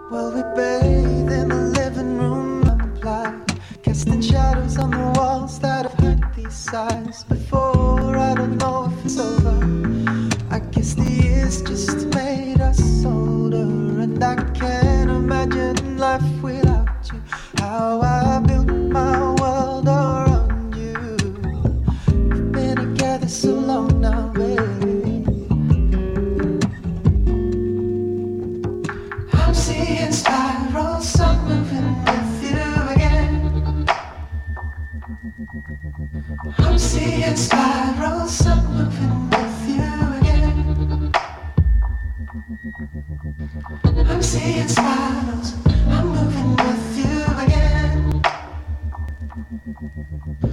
Well, we bathe in the living room lamplight, casting shadows on the walls that have hurt these sides before. I don't know if it's over. I guess the years just made us older, and I can't imagine life without you. How I built my world around you. We've been together so long now, baby. I'm seeing spirals, I'm moving with you again. I'm seeing spirals, I'm moving with you again. I'm seeing spirals, I'm moving with you again.